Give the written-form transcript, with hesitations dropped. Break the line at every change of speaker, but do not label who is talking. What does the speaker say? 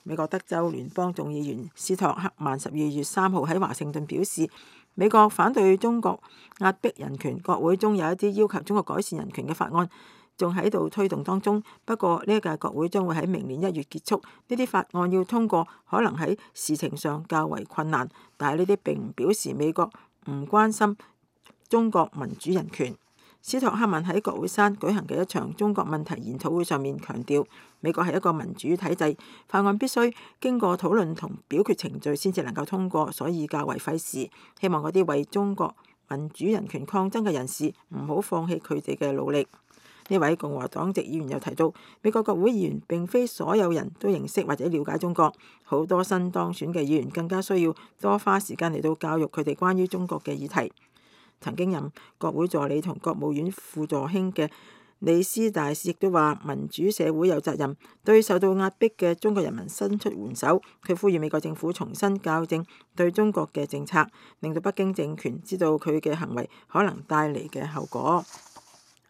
美國德州聯邦眾議員斯托克曼12月3號喺華盛頓表示，美國反對中國壓迫人權，國會中有一啲要求中國改善人權嘅法案仲喺度推動當中。不過呢一屆國會將會喺明年1月結束，呢啲法案要通過可能喺事情上較為困難，但係呢啲並唔表示美國唔關心中國民主人權。斯托克曼喺國會山舉行嘅一場中國問題研討會上面強調，美國係一個民主體制，法案必須經過討論同表決程序先至能夠通過，所以較為費事。希望嗰啲為中國民主人權抗爭嘅人士唔好放棄佢哋嘅努力。呢位共和黨籍議員又提到，美國國會議員並非所有人都認識或者了解中國，好多新當選嘅議員更加需要多花時間嚟到教育佢哋關於中國嘅議題。曾經任國會助理同國務院副助卿嘅李斯大使亦都話，民主社會有責任對受到壓迫嘅中國人民伸出援手。佢呼籲美國政府重新校正對中國嘅政策，令到北京政權知道佢嘅行為可能帶嚟嘅後果。